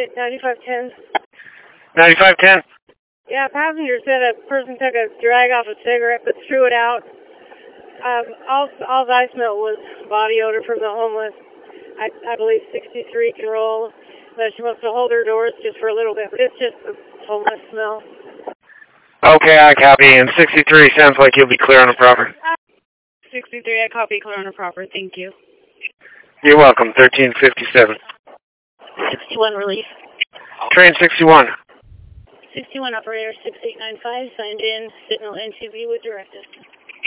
at 9510. 9510? Yeah, passenger said a person took a drag off a cigarette but threw it out. All I smelled was body odor from the homeless. I believe 63-year-old. But she wants to hold her doors just for a little bit, but it's just the homeless smell. Okay, I copy. And 63 sounds like you'll be clear on the proper. 63, I copy, clear on the proper. Thank you. You're welcome. 1357. 61 relief. Train 61. 61 operator 6895 signed in. Signal NTV with directed.